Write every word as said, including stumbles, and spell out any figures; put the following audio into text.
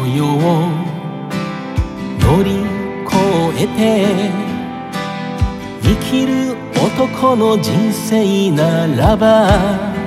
世を乗り越えて生きる男の人生ならば